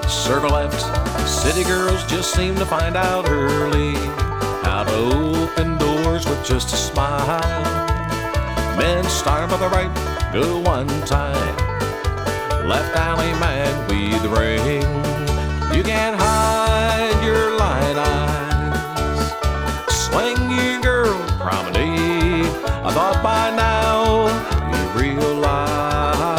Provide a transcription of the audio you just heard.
Circle left, city girls just seem to find out early how to open doors with just a smile. Men start by the right, go one time. Left alley man with the ring. You can't